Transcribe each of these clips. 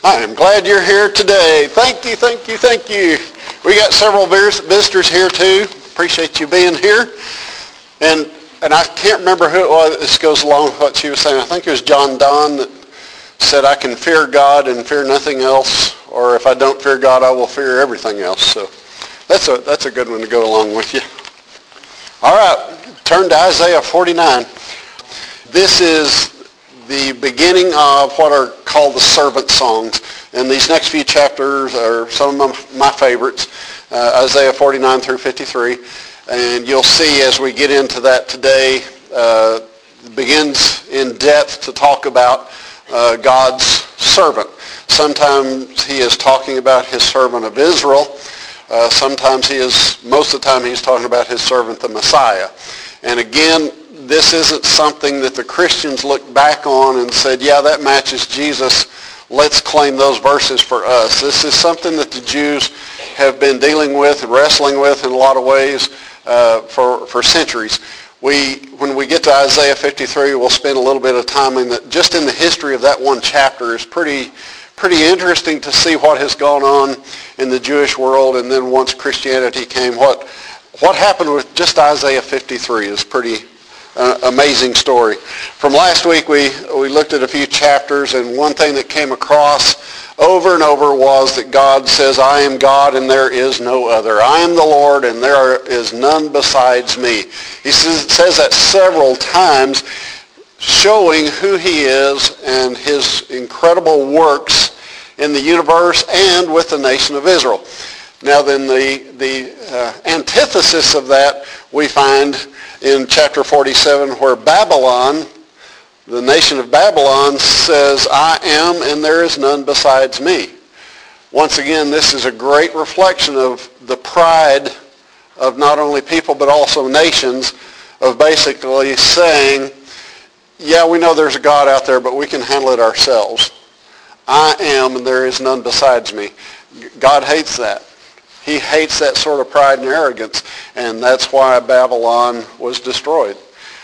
I am glad you're here today. Thank you, thank you, thank you. We got several visitors here too. Appreciate you being here. And I can't remember who it was. This goes along with what she was saying. I think it was John Donne that said, I can fear God and fear nothing else, or if I don't fear God, I will fear everything else. So that's a good one to go along with you. All right, turn to Isaiah 49. This is the beginning of what are called the servant songs. And these next few chapters are some of my favorites, Isaiah 49 through 53. And you'll see as we get into that today, begins in depth to talk about God's servant. Sometimes he is talking about his servant of Israel. Sometimes most of the time he's talking about his servant, the Messiah. And again, this isn't something that the Christians look back on and said, yeah, that matches Jesus. Let's claim those verses for us. This is something that the Jews have been dealing with and wrestling with in a lot of ways for centuries. When we get to Isaiah 53, we'll spend a little bit of time in that. Just in the history of that one chapter is pretty interesting to see what has gone on in the Jewish world, and then once Christianity came, what happened with just Isaiah 53 is pretty amazing story. From last week, we looked at a few chapters, and one thing that came across over and over was that God says, I am God and there is no other. I am the Lord and there is none besides me. He says that several times, showing who he is and his incredible works in the universe and with the nation of Israel. Now then, the antithesis of that we find in chapter 47, where Babylon, the nation of Babylon, says, I am and there is none besides me. Once again, this is a great reflection of the pride of not only people but also nations, of basically saying, yeah, we know there's a God out there, but we can handle it ourselves. I am and there is none besides me. God hates that. He hates that sort of pride and arrogance, and that's why Babylon was destroyed.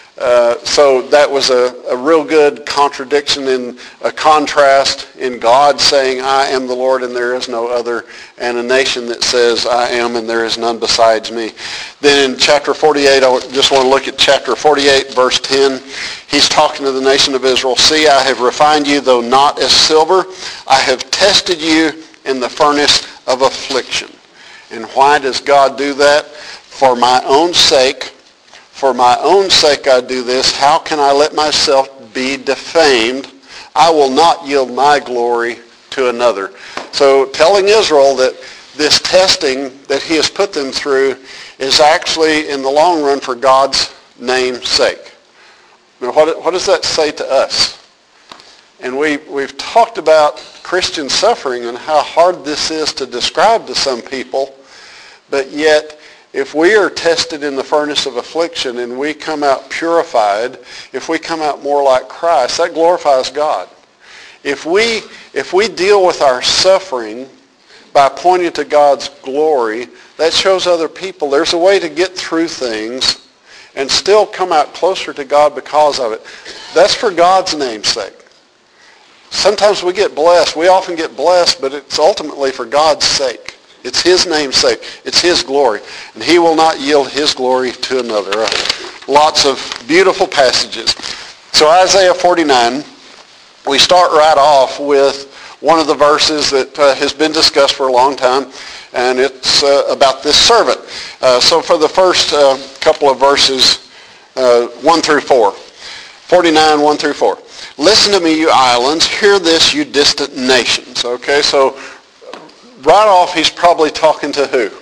So that was a real good contradiction, in a contrast in God saying, I am the Lord and there is no other, and a nation that says, I am and there is none besides me. Then in chapter 48, I just want to look at chapter 48, verse 10. He's talking to the nation of Israel. See, I have refined you, though not as silver. I have tested you in the furnace of affliction. And why does God do that? For my own sake. For my own sake I do this. How can I let myself be defamed? I will not yield my glory to another. So telling Israel that this testing that he has put them through is actually in the long run for God's name's sake. Now what does that say to us? And we've talked about Christian suffering and how hard this is to describe to some people. But yet, if we are tested in the furnace of affliction and we come out purified, if we come out more like Christ, that glorifies God. If we deal with our suffering by pointing to God's glory, that shows other people there's a way to get through things and still come out closer to God because of it. That's for God's name's sake. Sometimes we get blessed. We often get blessed, but it's ultimately for God's sake. It's his name's sake. It's his glory. And he will not yield his glory to another. Lots of beautiful passages. So Isaiah 49, we start right off with one of the verses that has been discussed for a long time, and it's about this servant. So for the first couple of verses, 1 through 4. 49, 1 through 4. Listen to me, you islands. Hear this, you distant nations. Okay, so right off, he's probably talking to who?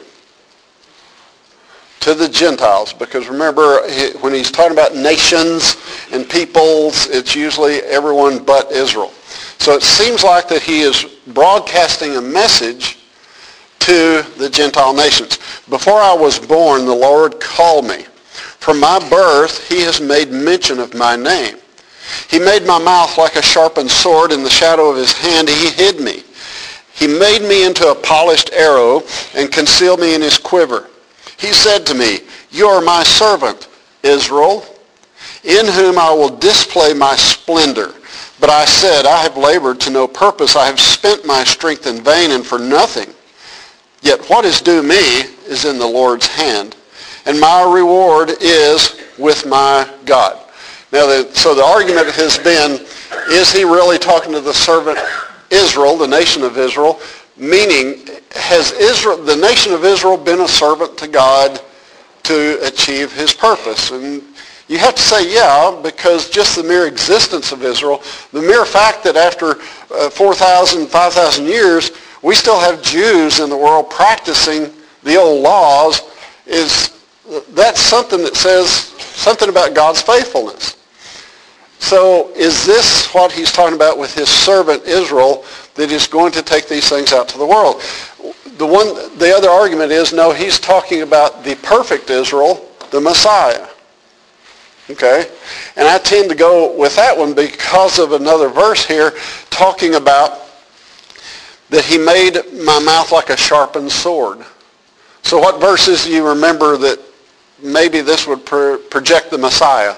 To the Gentiles. Because remember, when he's talking about nations and peoples, it's usually everyone but Israel. So it seems like that he is broadcasting a message to the Gentile nations. Before I was born, the Lord called me. From my birth, he has made mention of my name. He made my mouth like a sharpened sword. In the shadow of his hand, he hid me. He made me into a polished arrow and concealed me in his quiver. He said to me, you are my servant, Israel, in whom I will display my splendor. But I said, I have labored to no purpose. I have spent my strength in vain and for nothing. Yet what is due me is in the Lord's hand, and my reward is with my God. Now, so the argument has been, is he really talking to the servant Israel, the nation of Israel? Meaning, has the nation of Israel been a servant to God to achieve his purpose? And you have to say, yeah, because just the mere existence of Israel, the mere fact that after 4,000, 5,000 years, we still have Jews in the world practicing the old laws, that's something that says something about God's faithfulness. So is this what he's talking about with his servant Israel, that is going to take these things out to the world? The other argument is, no, he's talking about the perfect Israel, the Messiah. Okay? And I tend to go with that one because of another verse here talking about that he made my mouth like a sharpened sword. So what verses do you remember that maybe this would project the Messiah?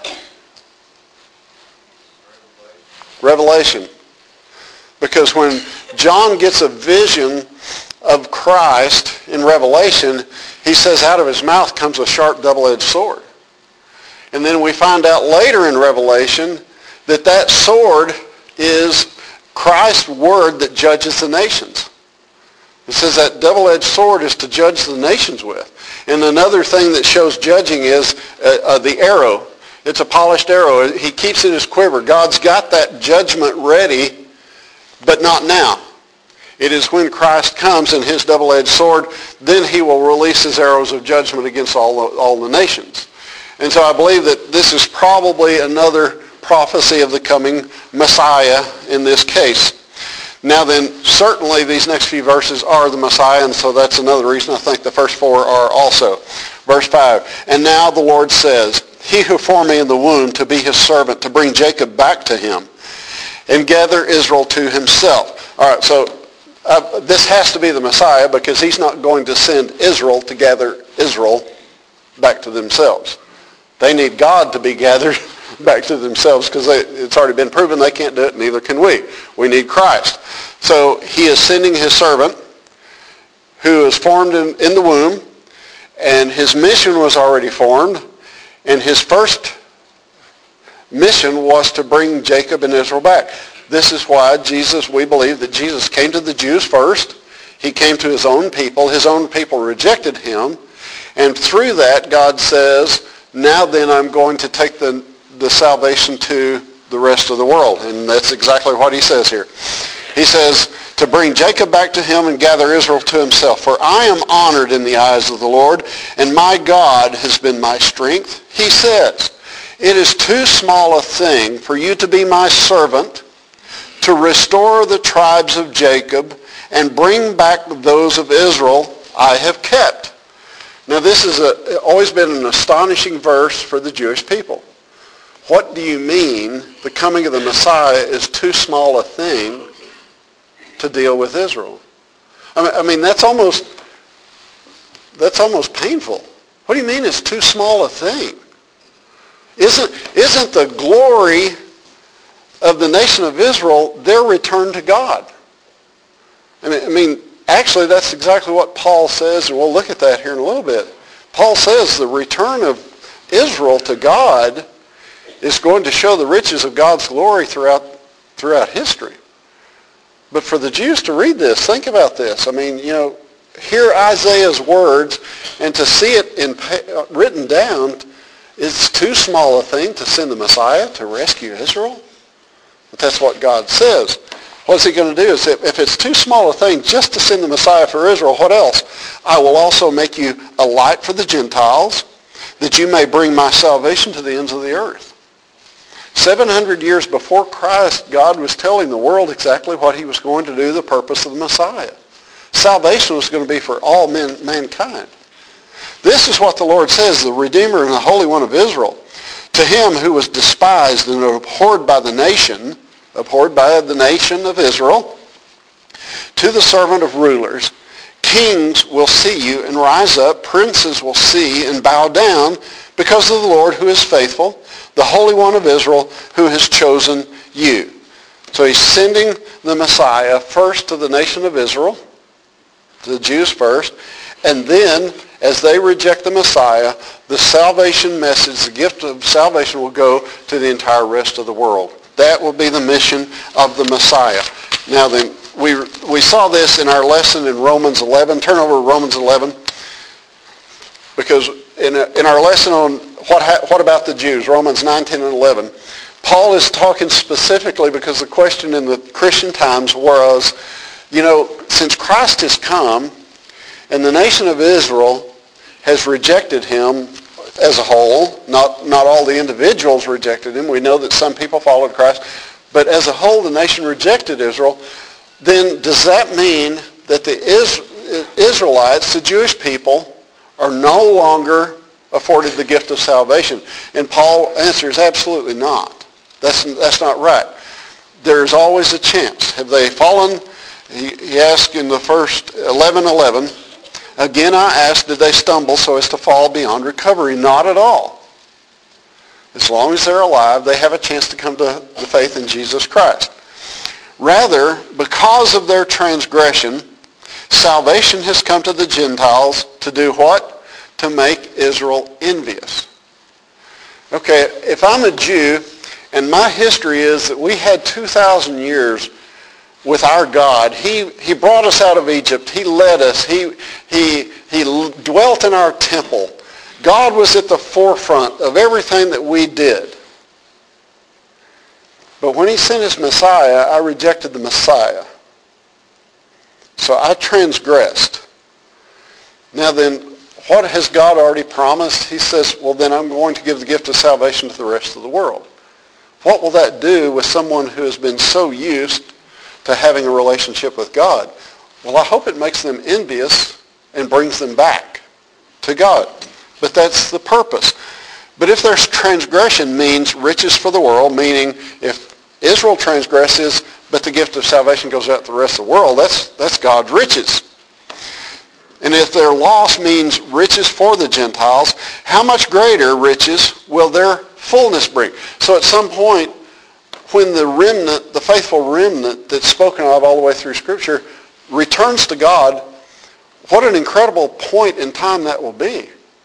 Revelation. Because when John gets a vision of Christ in Revelation, he says out of his mouth comes a sharp double-edged sword. And then we find out later in Revelation that that sword is Christ's word that judges the nations. It says that double-edged sword is to judge the nations with. And another thing that shows judging is the arrow. It's a polished arrow. He keeps it in his quiver. God's got that judgment ready, but not now. It is when Christ comes in his double-edged sword, then he will release his arrows of judgment against all the nations. And so I believe that this is probably another prophecy of the coming Messiah in this case. Now then, certainly these next few verses are the Messiah, and so that's another reason I think the first four are also. Verse 5, and now the Lord says, he who formed me in the womb to be his servant, to bring Jacob back to him, and gather Israel to himself. All right, so this has to be the Messiah because he's not going to send Israel to gather Israel back to themselves. They need God to be gathered back to themselves because it's already been proven they can't do it, neither can we. We need Christ. So he is sending his servant who is formed in the womb, and his mission was already formed, and his first mission was to bring Jacob and Israel back. This is why we believe that Jesus came to the Jews first. He came to his own people. His own people rejected him. And through that, God says, now then I'm going to take the salvation to the rest of the world. And that's exactly what he says here. He says, to bring Jacob back to him and gather Israel to himself. For I am honored in the eyes of the Lord, and my God has been my strength. He says, it is too small a thing for you to be my servant, to restore the tribes of Jacob and bring back those of Israel I have kept. Now this has always been an astonishing verse for the Jewish people. What do you mean the coming of the Messiah is too small a thing to deal with Israel? I mean that's almost painful. What do you mean it's too small a thing? Isn't the glory of the nation of Israel their return to God? I mean, actually, that's exactly what Paul says, and we'll look at that here in a little bit. Paul says the return of Israel to God is going to show the riches of God's glory throughout history. But for the Jews to read this, think about this. I mean, hear Isaiah's words, and to see it written down, it's too small a thing to send the Messiah to rescue Israel. But that's what God says. What's he going to do? If it's too small a thing just to send the Messiah for Israel, what else? I will also make you a light for the Gentiles, that you may bring my salvation to the ends of the earth. 700 years before Christ, God was telling the world exactly what he was going to do, the purpose of the Messiah. Salvation was going to be for all mankind. This is what the Lord says, the Redeemer and the Holy One of Israel. To him who was despised and abhorred by the nation of Israel, to the servant of rulers, kings will see you and rise up, princes will see and bow down because of the Lord who is faithful, the Holy One of Israel who has chosen you. So he's sending the Messiah first to the nation of Israel, to the Jews first, and then as they reject the Messiah, the salvation message, the gift of salvation will go to the entire rest of the world. That will be the mission of the Messiah. Now then, we saw this in our lesson in Romans 11. Turn over to Romans 11. Because in our lesson on what about the Jews, Romans 9, 10, and 11, Paul is talking specifically because the question in the Christian times was, since Christ has come and the nation of Israel has rejected him as a whole, not all the individuals rejected him. We know that some people followed Christ, but as a whole the nation rejected Israel. Then does that mean that the Israelites, the Jewish people, are no longer afforded the gift of salvation? And Paul answers, absolutely not. That's not right. There's always a chance. Have they fallen? He asked in the first 11:11, again I ask, did they stumble so as to fall beyond recovery? Not at all. As long as they're alive, they have a chance to come to the faith in Jesus Christ. Rather, because of their transgression, salvation has come to the Gentiles to do what? To make Israel envious. Okay, if I'm a Jew, and my history is that we had 2,000 years with our God. He brought us out of Egypt. He led us. He dwelt in our temple. God was at the forefront of everything that we did. But when he sent his Messiah, I rejected the Messiah. So I transgressed. Now then, what has God already promised? He says, well then I'm going to give the gift of salvation to the rest of the world. What will that do with someone who has been so used to having a relationship with God? Well, I hope it makes them envious and brings them back to God. But that's the purpose. But if their transgression means riches for the world, meaning if Israel transgresses, but the gift of salvation goes out to the rest of the world, that's God's riches. And if their loss means riches for the Gentiles, how much greater riches will their fullness bring? So at some point, when the remnant, the faithful remnant that's spoken of all the way through Scripture, returns to God, what an incredible point in time that will be.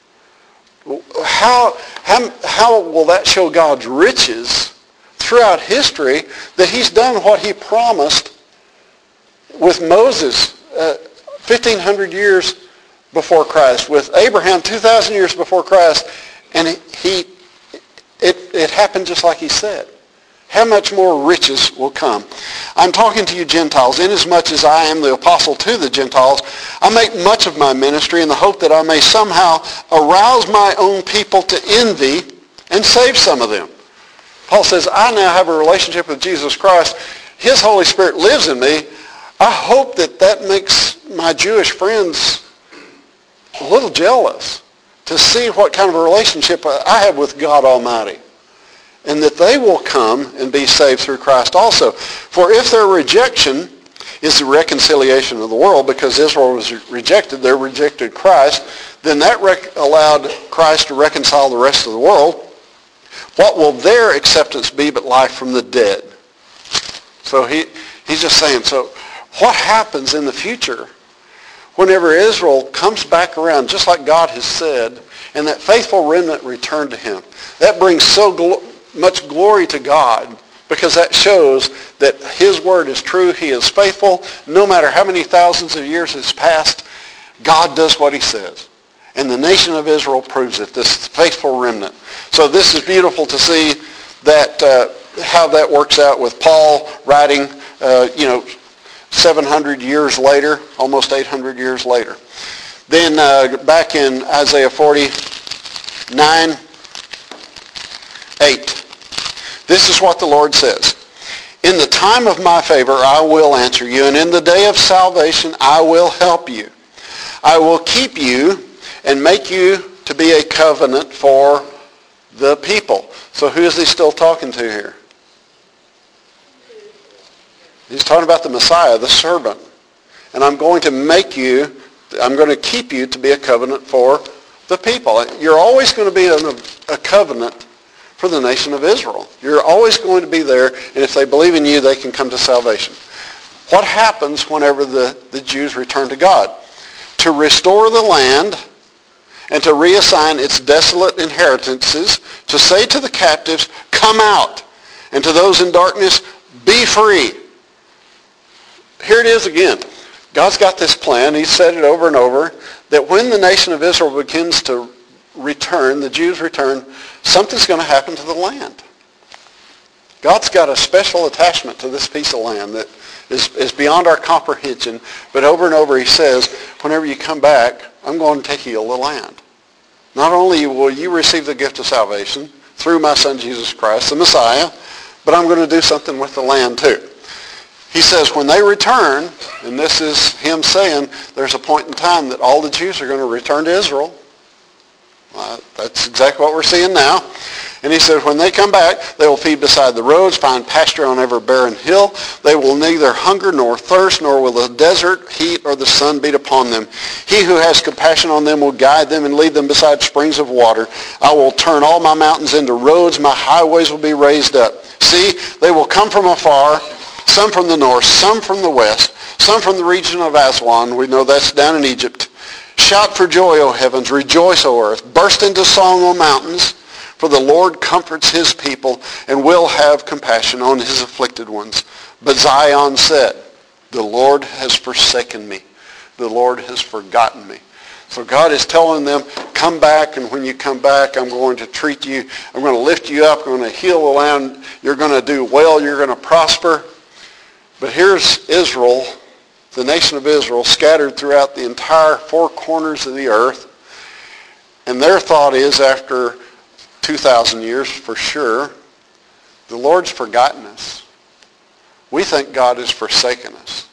How will that show God's riches throughout history that he's done what he promised with Moses 1,500 years before Christ, with Abraham 2,000 years before Christ, and it happened just like he said. How much more riches will come? I'm talking to you Gentiles, inasmuch as I am the apostle to the Gentiles. I make much of my ministry in the hope that I may somehow arouse my own people to envy and save some of them. Paul says, I now have a relationship with Jesus Christ. His Holy Spirit lives in me. I hope that makes my Jewish friends a little jealous to see what kind of a relationship I have with God Almighty, and that they will come and be saved through Christ also. For if their rejection is the reconciliation of the world, because Israel was rejected, they rejected Christ, then that allowed Christ to reconcile the rest of the world. What will their acceptance be but life from the dead? So he's just saying, so what happens in the future whenever Israel comes back around, just like God has said, and that faithful remnant return to him? That brings so much glory to God, because that shows that his word is true. He is faithful. No matter how many thousands of years has passed, God does what he says. And the nation of Israel proves it, this faithful remnant. So this is beautiful to see that how that works out with Paul writing, 700 years later, almost 800 years later. Then back in Isaiah 49, 8. This is what the Lord says. In the time of my favor I will answer you, and in the day of salvation I will help you. I will keep you and make you to be a covenant for the people. So who is he still talking to here? He's talking about the Messiah, the servant. And I'm going to keep you to be a covenant for the people. You're always going to be a covenant for the nation of Israel. You're always going to be there, and if they believe in you, they can come to salvation. What happens whenever the Jews return to God? To restore the land and to reassign its desolate inheritances, to say to the captives, come out, and to those in darkness, be free. Here it is again. God's got this plan. He's said it over and over, that when the nation of Israel begins to return, the Jews return, something's going to happen to the land. God's got a special attachment to this piece of land that is beyond our comprehension, but over and over he says, whenever you come back, I'm going to heal the land. Not only will you receive the gift of salvation through my son Jesus Christ, the Messiah, but I'm going to do something with the land too. He says when they return, and this is him saying there's a point in time that all the Jews are going to return to Israel. That's exactly what we're seeing now. And he says when they come back, they will feed beside the roads, find pasture on every barren hill. They will neither hunger nor thirst, nor will the desert heat or the sun beat upon them. He who has compassion on them will guide them and lead them beside springs of water. I will turn all my mountains into roads. My highways will be raised up. See, they will come from afar, some from the north, some from the west, some from the region of Aswan. We know that's down in Egypt. Shout for joy, O heavens. Rejoice, O earth. Burst into song, O mountains. For the Lord comforts his people and will have compassion on his afflicted ones. But Zion said, the Lord has forsaken me. The Lord has forgotten me. So God is telling them, come back, and when you come back, I'm going to treat you. I'm going to lift you up. I'm going to heal the land. You're going to do well. You're going to prosper. But here's Israel, the nation of Israel, scattered throughout the entire four corners of the earth. And their thought is, after 2,000 years for sure, the Lord's forgotten us. We think God has forsaken us.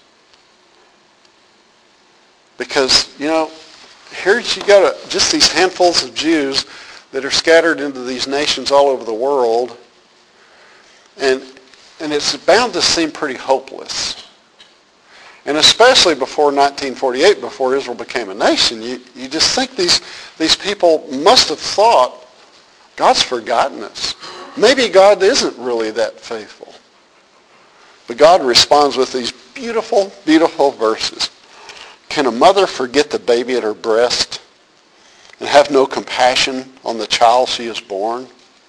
Because, here you got just these handfuls of Jews that are scattered into these nations all over the world. And it's bound to seem pretty hopeless. And especially before 1948, before Israel became a nation, you just think these people must have thought, God's forgotten us. Maybe God isn't really that faithful. But God responds with these beautiful, beautiful verses. Can a mother forget the baby at her breast and have no compassion on the child she has born?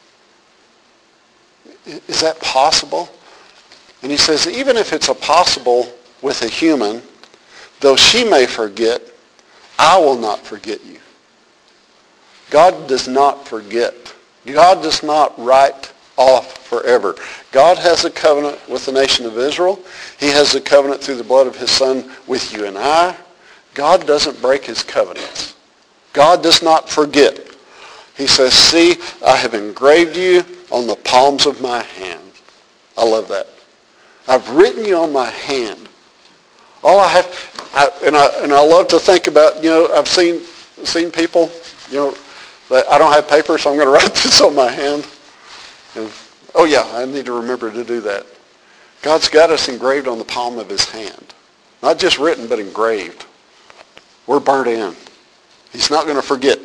Is that possible? And he says, even if it's possible with a human, though she may forget, I will not forget you. God does not forget. God does not write off forever. God has a covenant with the nation of Israel. He has a covenant through the blood of his son with you and I. God doesn't break his covenants. God does not forget. He says, see, I have engraved you on the palms of my hand. I love that. I've written you on my hand. All I have, and I love to think about, I've seen people, that I don't have paper, so I'm going to write this on my hand. And, oh yeah, I need to remember to do that. God's got us engraved on the palm of his hand. Not just written, but engraved. We're burnt in. He's not going to forget.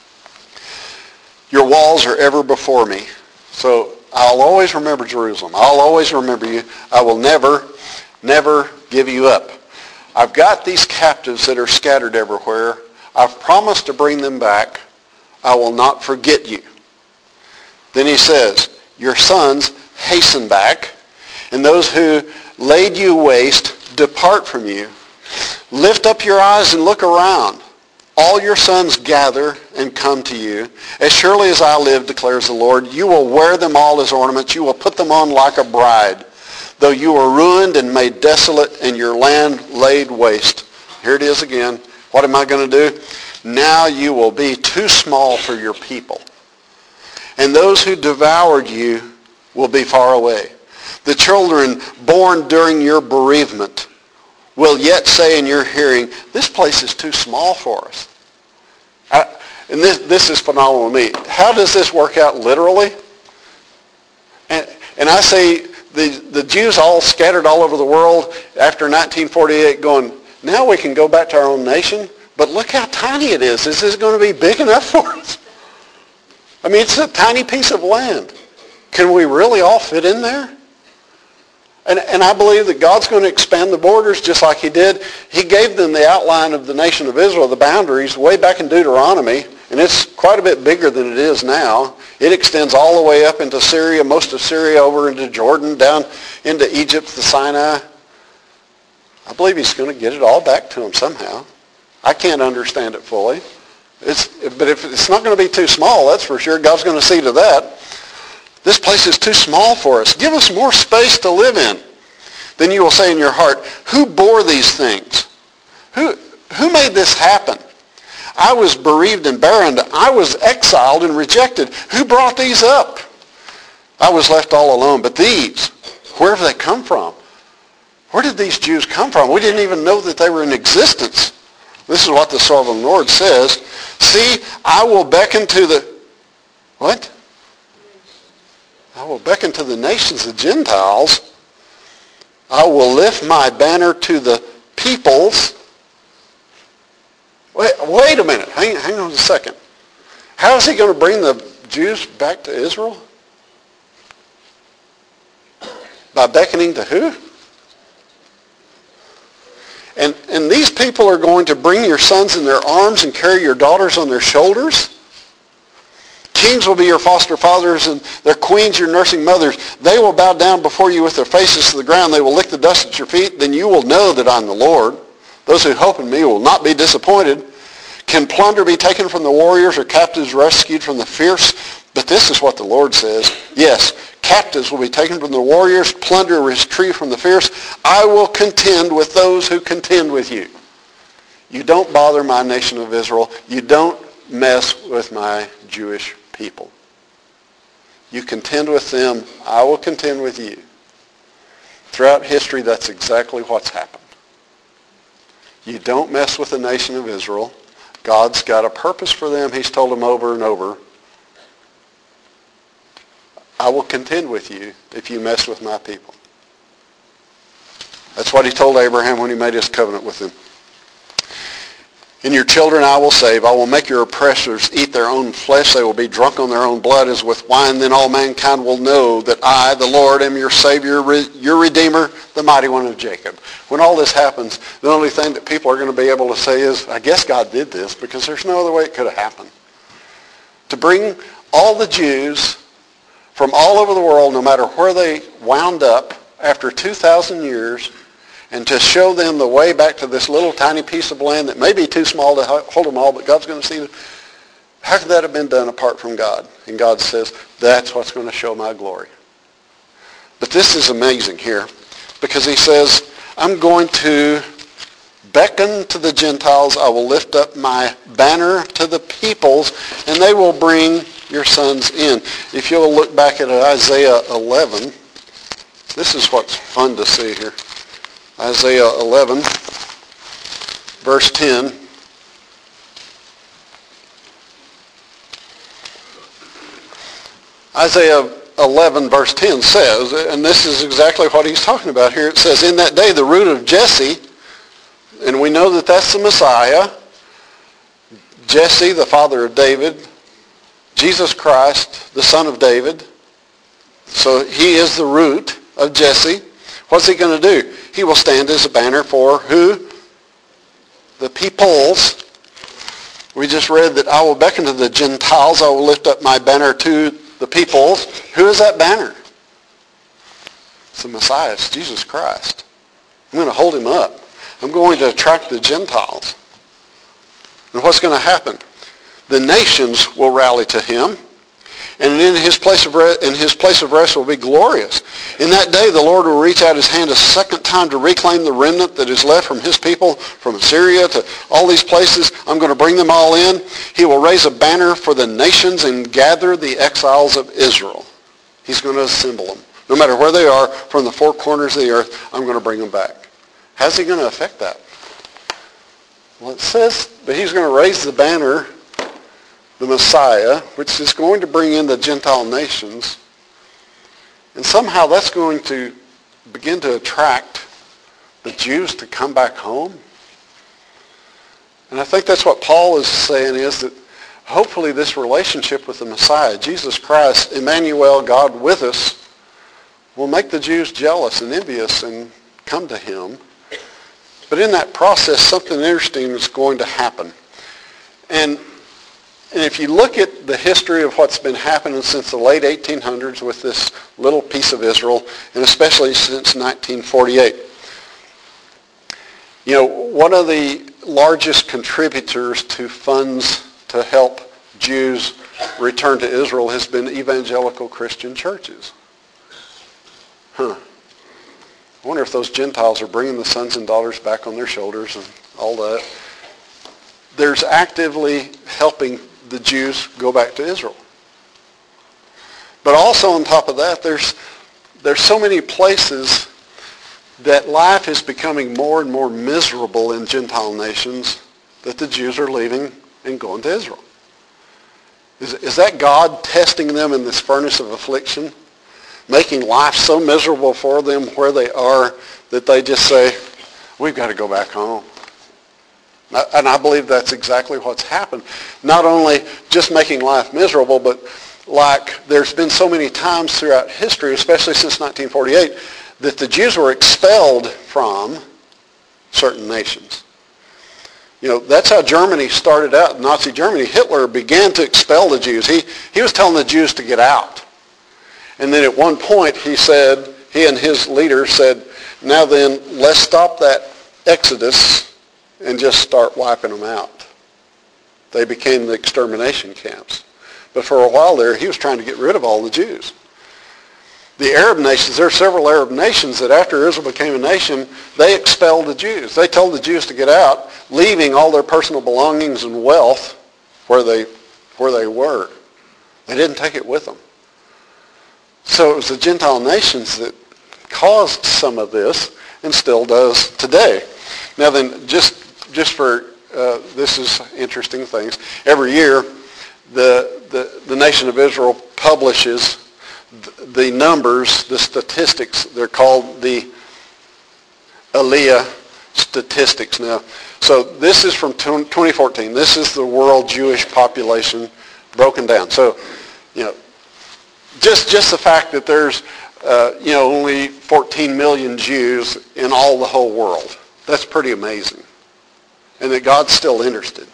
Your walls are ever before me. So I'll always remember Jerusalem. I'll always remember you. I will never, never give you up. I've got these captives that are scattered everywhere. I've promised to bring them back. I will not forget you. Then he says, your sons hasten back, and those who laid you waste depart from you. Lift up your eyes and look around. All your sons gather and come to you. As surely as I live, declares the Lord, you will wear them all as ornaments. You will put them on like a bride. Though you are ruined and made desolate and your land laid waste. Here it is again. What am I going to do? Now you will be too small for your people. And those who devoured you will be far away. The children born during your bereavement will yet say in your hearing, this place is too small for us. And this is phenomenal to me. How does this work out literally? And I say the Jews all scattered all over the world after 1948 going, now we can go back to our own nation, but look how tiny it is. Is this going to be big enough for us? I mean, it's a tiny piece of land. Can we really all fit in there? And I believe that God's going to expand the borders just like he did. He gave them the outline of the nation of Israel, the boundaries, way back in Deuteronomy, and it's quite a bit bigger than it is now. It extends all the way up into Syria, most of Syria over into Jordan, down into Egypt, the Sinai. I believe he's going to get it all back to them somehow. I can't understand it fully. But if it's not going to be too small, that's for sure. God's going to see to that. This place is too small for us. Give us more space to live in. Then you will say in your heart, who bore these things? Who made this happen? I was bereaved and barren. I was exiled and rejected. Who brought these up? I was left all alone. But these, where have they come from? Where did these Jews come from? We didn't even know that they were in existence. This is what the Sovereign Lord says. See, I will beckon to the... What? I will beckon to the nations, the Gentiles. I will lift my banner to the peoples. Wait a minute. Hang on a second. How is he going to bring the Jews back to Israel? By beckoning to who? And these people are going to bring your sons in their arms and carry your daughters on their shoulders? Kings will be your foster fathers, and their queens your nursing mothers. They will bow down before you with their faces to the ground. They will lick the dust at your feet. Then you will know that I'm the Lord. Those who hope in me will not be disappointed. Can plunder be taken from the warriors or captives rescued from the fierce? But this is what the Lord says. Yes, captives will be taken from the warriors, plunder retrieved from the fierce. I will contend with those who contend with you. You don't bother my nation of Israel. You don't mess with my Jewish people. You contend with them, I will contend with you. Throughout history, that's exactly what's happened. You don't mess with the nation of Israel. God's got a purpose for them. He's told them over and over. I will contend with you if you mess with my people. That's what he told Abraham when he made his covenant with him. And your children I will save. I will make your oppressors eat their own flesh. They will be drunk on their own blood as with wine. Then all mankind will know that I, the Lord, am your Savior, your Redeemer, the mighty one of Jacob. When all this happens, the only thing that people are going to be able to say is, I guess God did this, because there's no other way it could have happened. To bring all the Jews from all over the world, no matter where they wound up after 2,000 years, and to show them the way back to this little tiny piece of land that may be too small to hold them all, but God's going to see them. How could that have been done apart from God? And God says, that's what's going to show my glory. But this is amazing here, because he says, I'm going to beckon to the Gentiles. I will lift up my banner to the peoples, and they will bring your sons in. If you'll look back at Isaiah 11, this is what's fun to see here. Isaiah 11, verse 10. Isaiah 11, verse 10 says, and this is exactly what he's talking about here. It says, in that day the root of Jesse, and we know that that's the Messiah, Jesse, the father of David, Jesus Christ, the son of David. So he is the root of Jesse. What's he going to do? He will stand as a banner for who? The peoples. We just read that I will beckon to the Gentiles. I will lift up my banner to the peoples. Who is that banner? It's the Messiah. It's Jesus Christ. I'm going to hold him up. I'm going to attract the Gentiles. And what's going to happen? The nations will rally to him. And in his place of rest will be glorious. In that day, the Lord will reach out his hand a second time to reclaim the remnant that is left from his people, from Assyria to all these places. I'm going to bring them all in. He will raise a banner for the nations and gather the exiles of Israel. He's going to assemble them. No matter where they are, from the four corners of the earth, I'm going to bring them back. How's he going to affect that? Well, it says that he's going to raise the banner, the Messiah, which is going to bring in the Gentile nations. And somehow that's going to begin to attract the Jews to come back home. And I think that's what Paul is saying, is that hopefully this relationship with the Messiah, Jesus Christ, Emmanuel, God with us, will make the Jews jealous and envious and come to him. But in that process, something interesting is going to happen. And if you look at the history of what's been happening since the late 1800s with this little piece of Israel, and especially since 1948, one of the largest contributors to funds to help Jews return to Israel has been evangelical Christian churches. I wonder if those Gentiles are bringing the sons and daughters back on their shoulders and all that. There's actively helping the Jews go back to Israel. But also on top of that, there's so many places that life is becoming more and more miserable in Gentile nations that the Jews are leaving and going to Israel. Is that God testing them in this furnace of affliction? Making life so miserable for them where they are that they just say, we've got to go back home. And I believe that's exactly what's happened. Not only just making life miserable, but like there's been so many times throughout history, especially since 1948, that the Jews were expelled from certain nations. That's how Germany started out. Nazi Germany, Hitler began to expel the Jews. He was telling the Jews to get out. And then at one point he and his leaders said, now then, let's stop that exodus and just start wiping them out. They became the extermination camps. But for a while there, he was trying to get rid of all the Jews. The Arab nations, there are several Arab nations that after Israel became a nation, they expelled the Jews. They told the Jews to get out, leaving all their personal belongings and wealth where they were. They didn't take it with them. So it was the Gentile nations that caused some of this and still does today. Now then, just for, this is interesting things. Every year, the nation of Israel publishes the numbers, the statistics. They're called the Aliyah statistics now. So this is from 2014. This is the world Jewish population broken down. So, just the fact that there's, only 14 million Jews in all the whole world. That's pretty amazing. And that God's still interested.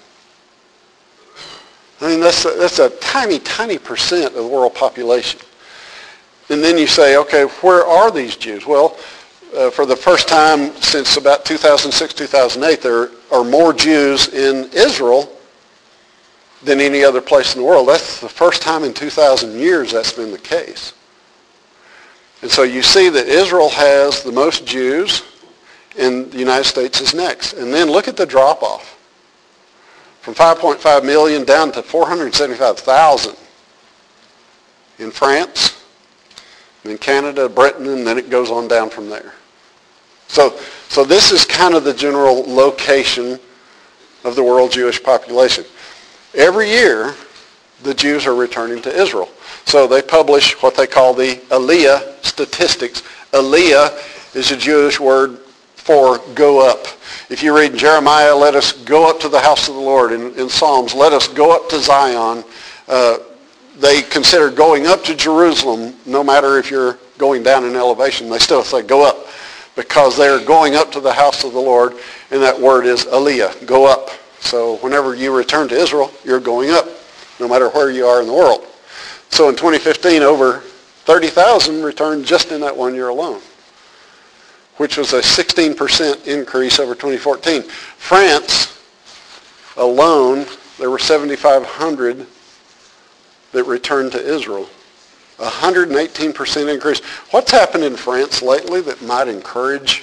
I mean, that's a tiny, tiny percent of the world population. And then you say, okay, where are these Jews? Well, for the first time since about 2006, 2008, there are more Jews in Israel than any other place in the world. That's the first time in 2,000 years that's been the case. And so you see that Israel has the most Jews, and the United States is next. And then look at the drop-off. From 5.5 million down to 475,000 in France, then Canada, Britain, and then it goes on down from there. So this is kind of the general location of the world Jewish population. Every year, the Jews are returning to Israel. So they publish what they call the Aliyah statistics. Aliyah is a Jewish word for go up. If you read in Jeremiah, let us go up to the house of the Lord. In Psalms, let us go up to Zion. They consider going up to Jerusalem, no matter if you're going down in elevation, they still say go up, because they're going up to the house of the Lord, and that word is Aliyah, go up. So whenever you return to Israel, you're going up, no matter where you are in the world. So in 2015, over 30,000 returned just in that 1 year alone, which was a 16% increase over 2014. France alone, there were 7,500 that returned to Israel. 118% increase. What's happened in France lately that might encourage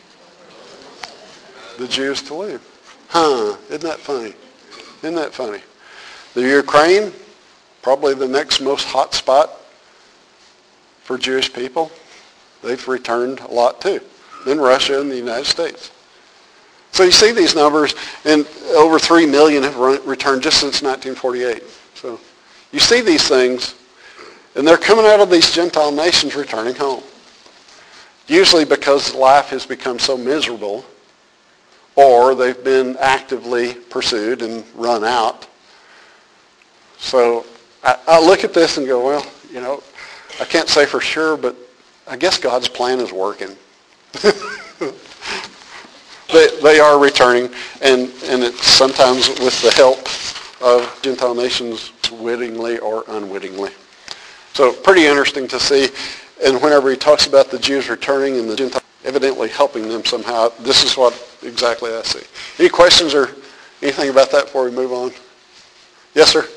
the Jews to leave? Isn't that funny? Isn't that funny? The Ukraine, probably the next most hot spot for Jewish people. They've returned a lot too. Then Russia and the United States. So you see these numbers, and over 3 million have returned just since 1948. So you see these things, and they're coming out of these Gentile nations returning home. Usually because life has become so miserable, or they've been actively pursued and run out. So I look at this and go, well, I can't say for sure, but I guess God's plan is working. They are returning, and it's sometimes with the help of Gentile nations, wittingly or unwittingly. So pretty interesting to see. And whenever he talks about the Jews returning and the Gentiles evidently helping them somehow, this is what exactly I see. Any questions or anything about that before we move on? Yes, sir?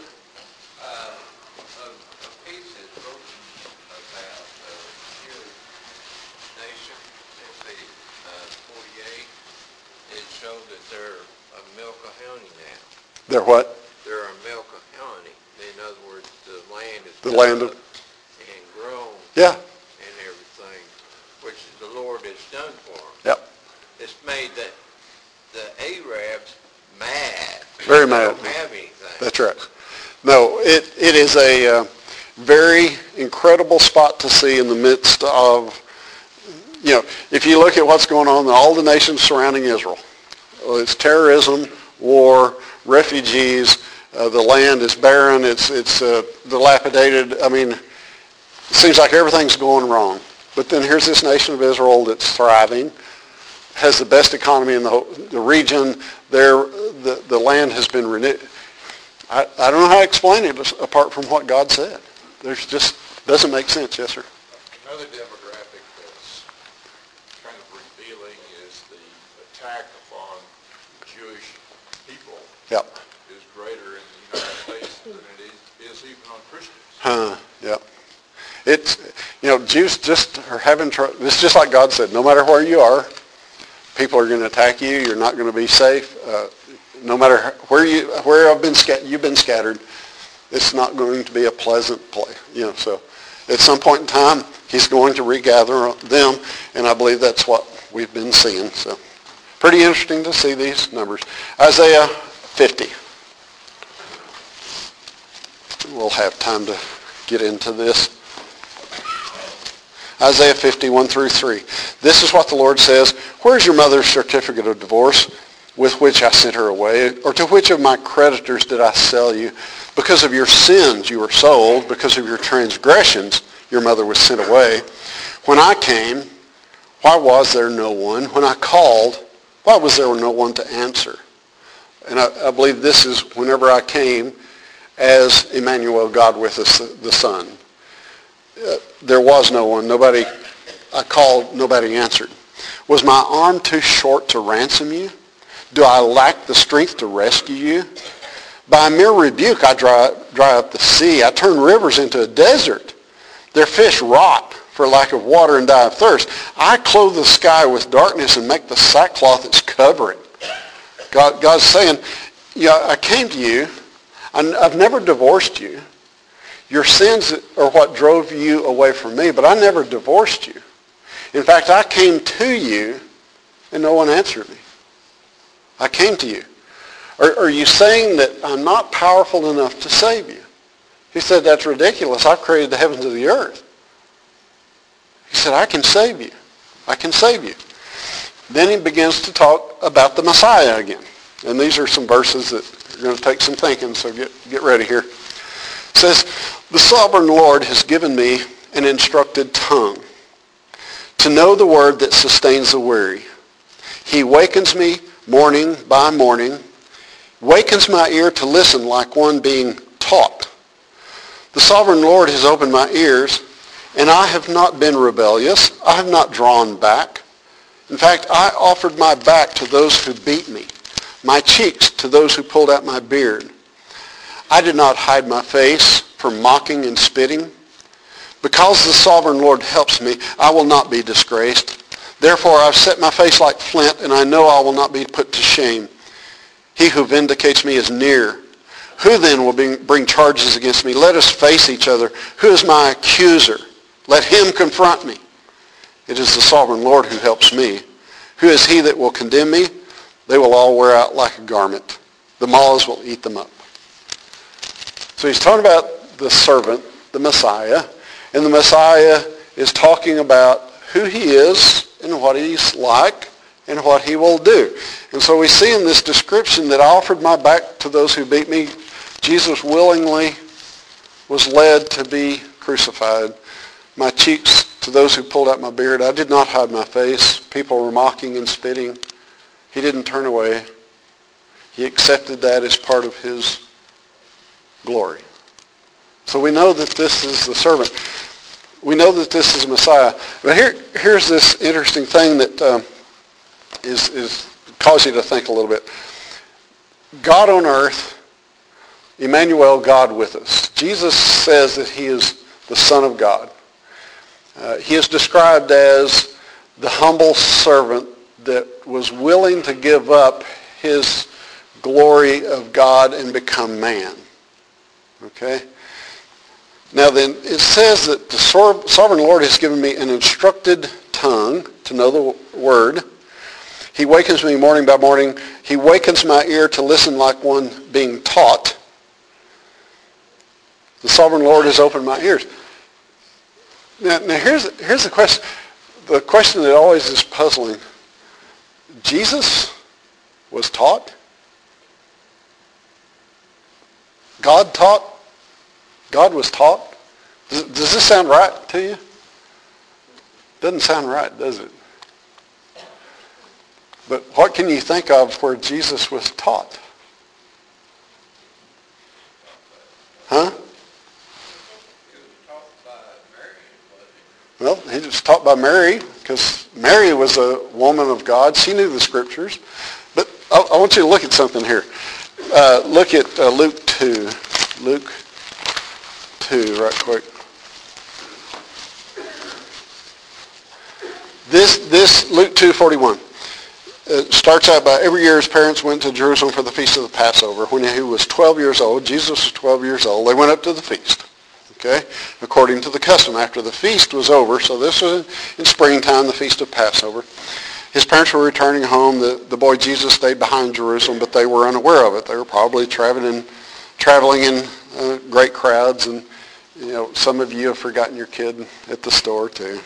They're what? They're a milk of honey. In other words, the land is the land of and grown. Yeah. And everything, which the Lord has done for them. Yep. It's made the Arabs mad. Very they mad. Don't have anything. That's right. No, it is a very incredible spot to see in the midst of, if you look at what's going on in all the nations surrounding Israel. It's terrorism, war, refugees, the land is barren, it's dilapidated. I mean, it seems like everything's going wrong. But then here's this nation of Israel that's thriving, has the best economy in the region. The land has been renewed. I don't know how to explain it apart from what God said. There's just doesn't make sense. Yes, sir. Another demographic that's kind of revealing is the attack upon Jewish people. Yep. Is greater in the United States than it is even on Christians. Yep. It's Jews just are having trouble. It's just like God said. No matter where you are, people are going to attack you. You're not going to be safe. No matter where you've been scattered, it's not going to be a pleasant place. So at some point in time, He's going to regather them, and I believe that's what we've been seeing. So pretty interesting to see these numbers. Isaiah 50. We'll have time to get into this. Isaiah 50, 1 through 3. This is what the Lord says. Where is your mother's certificate of divorce with which I sent her away? Or to which of my creditors did I sell you? Because of your sins you were sold. Because of your transgressions your mother was sent away. When I came, why was there no one? When I called, why was there no one to answer? And I believe this is whenever I came as Emmanuel, God with us, the Son. There was no one. Nobody. I called, nobody answered. Was my arm too short to ransom you? Do I lack the strength to rescue you? By a mere rebuke I dry up the sea. I turn rivers into a desert. Their fish rot for lack of water and die of thirst. I clothe the sky with darkness and make the sackcloth its covering. God's saying, I came to you. I've never divorced you. Your sins are what drove you away from me, but I never divorced you. In fact, I came to you, and no one answered me. I came to you. Are you saying that I'm not powerful enough to save you? He said, that's ridiculous. I've created the heavens and the earth. He said, I can save you. I can save you. Then he begins to talk about the Messiah again. And these are some verses that are going to take some thinking, so get ready here. It says, the sovereign Lord has given me an instructed tongue to know the word that sustains the weary. He wakens me morning by morning, wakens my ear to listen like one being taught. The sovereign Lord has opened my ears, and I have not been rebellious. I have not drawn back. In fact, I offered my back to those who beat me, my cheeks to those who pulled out my beard. I did not hide my face from mocking and spitting. Because the sovereign Lord helps me, I will not be disgraced. Therefore, I've set my face like flint, and I know I will not be put to shame. He who vindicates me is near. Who then will bring charges against me? Let us face each other. Who is my accuser? Let him confront me. It is the sovereign Lord who helps me. Who is he that will condemn me? They will all wear out like a garment. The moths will eat them up. So he's talking about the servant, the Messiah, and the Messiah is talking about who he is and what he's like and what he will do. And so we see in this description that I offered my back to those who beat me, Jesus willingly was led to be crucified. My cheeks to those who pulled out my beard, I did not hide my face. People were mocking and spitting. He didn't turn away. He accepted that as part of his glory. So we know that this is the servant. We know that this is Messiah. But here's this interesting thing that is cause you to think a little bit. God on earth, Emmanuel, God with us. Jesus says that he is the Son of God. He is described as the humble servant that was willing to give up his glory of God and become man. Okay? Now then, it says that the sovereign Lord has given me an instructed tongue to know the word. He wakens me morning by morning. He wakens my ear to listen like one being taught. The sovereign Lord has opened my ears. Now here's the question. The question that always is puzzling. Jesus was taught? God taught? God was taught? Does this sound right to you? Doesn't sound right, does it? But what can you think of where Jesus was taught? Huh? Well, he was taught by Mary, because Mary was a woman of God. She knew the scriptures. But I want you to look at something here. Look at Luke 2. Luke 2, right quick. This Luke 2:41. It starts out by every year his parents went to Jerusalem for the feast of the Passover. When he was 12 years old, Jesus was 12 years old, they went up to the feast. Okay, according to the custom, after the feast was over, so this was in springtime, the feast of Passover. His parents were returning home. The boy Jesus stayed behind Jerusalem, but they were unaware of it. They were probably traveling in great crowds, and some of you have forgotten your kid at the store too.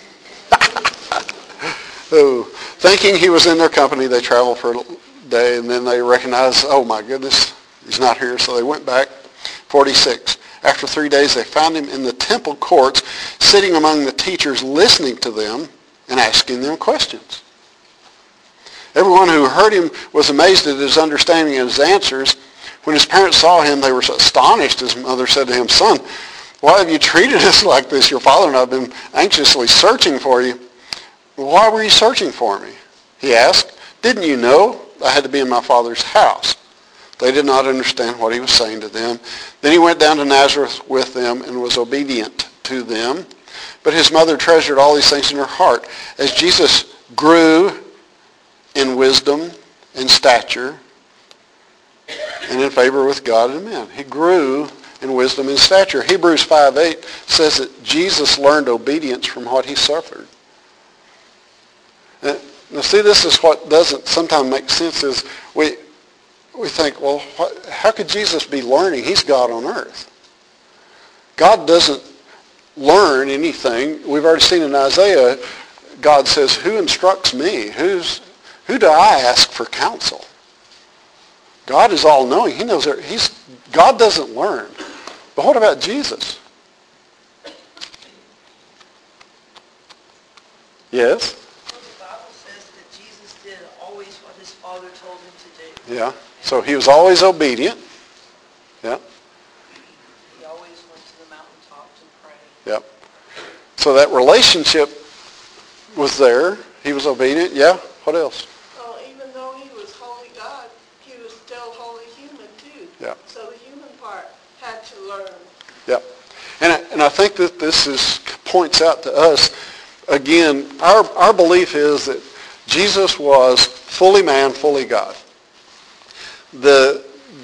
So, thinking he was in their company, they traveled for a day, and then they recognized, oh my goodness, he's not here. So they went back. 46. After 3 days, they found him in the temple courts, sitting among the teachers, listening to them and asking them questions. Everyone who heard him was amazed at his understanding and his answers. When his parents saw him, they were so astonished. His mother said to him, "Son, why have you treated us like this? Your father and I have been anxiously searching for you." "Why were you searching for me?" he asked. "Didn't you know I had to be in my father's house?" They did not understand what he was saying to them. Then he went down to Nazareth with them and was obedient to them. But his mother treasured all these things in her heart. As Jesus grew in wisdom and stature and in favor with God and men. He grew in wisdom and stature. Hebrews 5:8 says that Jesus learned obedience from what he suffered. Now see, this is what doesn't sometimes make sense is we think, well, how could Jesus be learning? He's God on earth. God doesn't learn anything. We've already seen in Isaiah, God says, who instructs me? Who do I ask for counsel? God is all-knowing. He knows God doesn't learn. But what about Jesus? Yes? The Bible says that Jesus did always what his Father told him to do. Yeah. So he was always obedient. Yeah. He always went to the mountaintops and prayed. Yep. So that relationship was there. He was obedient. Yeah. What else? Well, even though he was holy God, he was still holy human too. Yeah. So the human part had to learn. Yep. And I think that this points out to us, again, our belief is that Jesus was fully man, fully God. The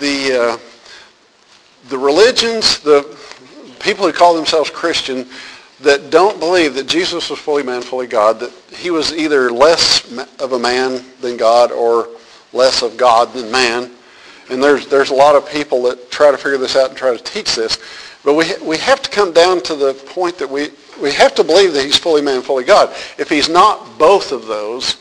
religions, the people who call themselves Christian that don't believe that Jesus was fully man, fully God, that he was either less of a man than God or less of God than man. And there's a lot of people that try to figure this out and try to teach this. But we have to come down to the point that we have to believe that he's fully man, fully God. If he's not both of those,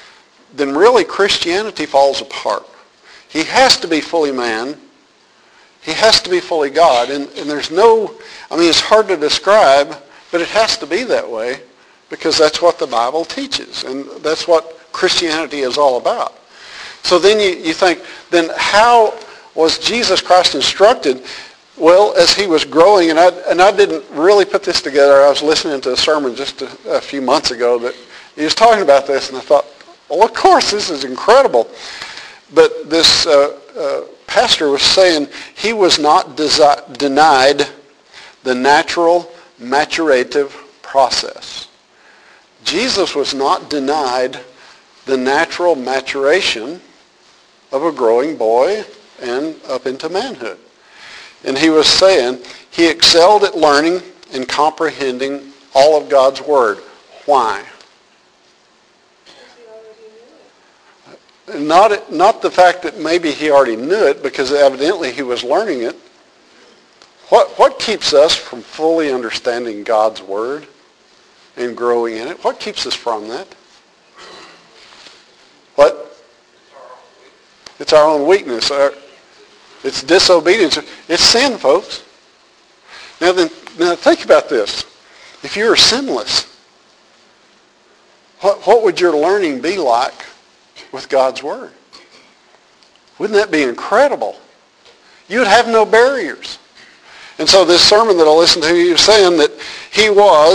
then really Christianity falls apart. He has to be fully man He has to be fully God. And there's no, it's hard to describe, but it has to be that way because that's what the Bible teaches. And that's what Christianity is all about. So then you think, then how was Jesus Christ instructed? Well, as he was growing, and I didn't really put this together. I was listening to a sermon just a few months ago that he was talking about this, and I thought, well, of course, this is incredible. But this pastor was saying he was not denied the natural maturative process. Jesus was not denied the natural maturation of a growing boy and up into manhood. And he was saying he excelled at learning and comprehending all of God's Word. Why? Not the fact that maybe he already knew it, because evidently he was learning it. What keeps us from fully understanding God's Word and growing in it? What keeps us from that? What? It's our own weakness. It's disobedience. It's sin, folks. Now think about this. If you were sinless, what would your learning be like with God's Word? Wouldn't that be incredible? You would have no barriers. And so this sermon that I listened to, he was saying that he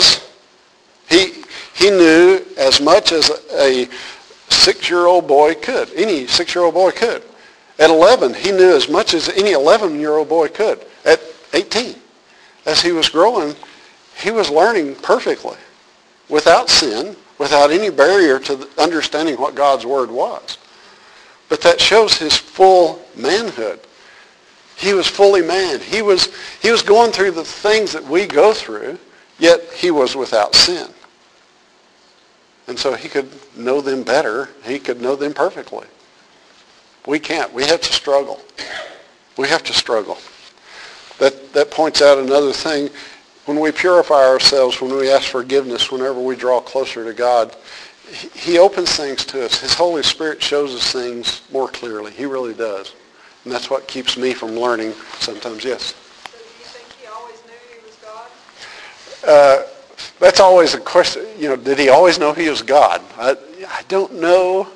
knew as much as a 6-year-old boy could. Any 6-year-old boy could. At 11, he knew as much as any 11-year-old boy could. At 18, as he was growing, he was learning perfectly, without sin, without any barrier to understanding what God's Word was. But that shows his full manhood. He was fully man. He was going through the things that we go through, yet he was without sin. And so he could know them better. He could know them perfectly. We can't. We have to struggle. We have to struggle. That points out another thing. When we purify ourselves, when we ask forgiveness, whenever we draw closer to God, he opens things to us. His Holy Spirit shows us things more clearly. He really does. And that's what keeps me from learning sometimes. Yes? So do you think he always knew he was God? That's always a question. Did he always know he was God? I don't know.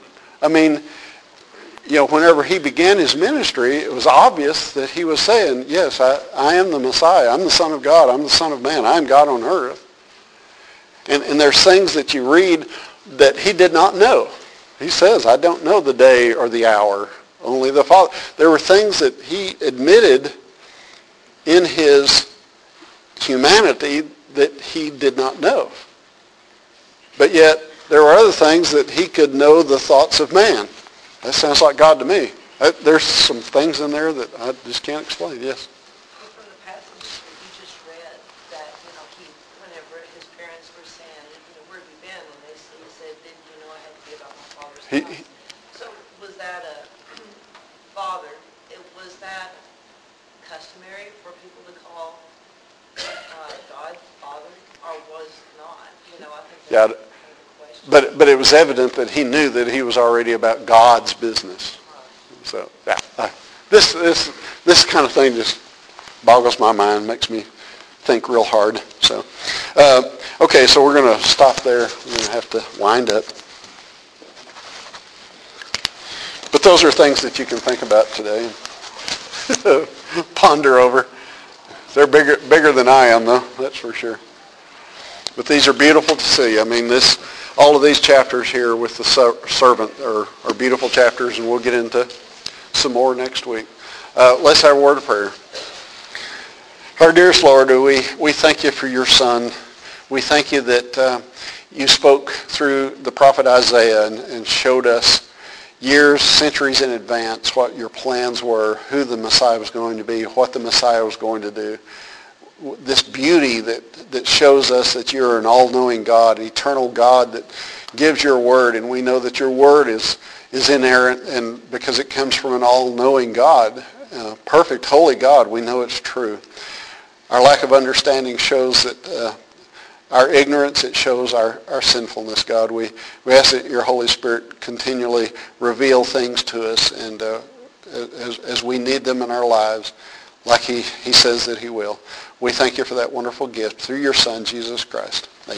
Whenever he began his ministry, it was obvious that he was saying, yes, I am the Messiah. I'm the Son of God. I'm the Son of Man. I am God on earth. And there's things that you read that he did not know. He says, I don't know the day or the hour. Only the Father. There were things that he admitted in his humanity that he did not know. But yet, there were other things that he could know the thoughts of man. That sounds like God to me. There's some things in there that I just can't explain. Yes? From the passage that you just read, that, whenever his parents were saying, where have you been? And he said, didn't you know I had to be about my Father's house? So was that was that customary for people to call God Father, or was not? I think that's kind of the question. But it was evident that he knew that he was already about God's business. So this kind of thing just boggles my mind, makes me think real hard. So okay, so we're going to stop there. We're going to have to wind up. But those are things that you can think about today, ponder over. They're bigger than I am, though, that's for sure. But these are beautiful to see. All of these chapters here with the servant are beautiful chapters, and we'll get into some more next week. Let's have a word of prayer. Our dearest Lord, we thank you for your Son. We thank you that you spoke through the prophet Isaiah and showed us years, centuries in advance what your plans were, who the Messiah was going to be, what the Messiah was going to do. This beauty that shows us that you're an all-knowing God, an eternal God that gives your word, and we know that your word is inerrant, and because it comes from an all-knowing God, perfect, holy God, we know it's true. Our lack of understanding shows that our ignorance, it shows our sinfulness, God. We ask that your Holy Spirit continually reveal things to us, and as we need them in our lives, like he says that he will. We thank you for that wonderful gift through your Son, Jesus Christ.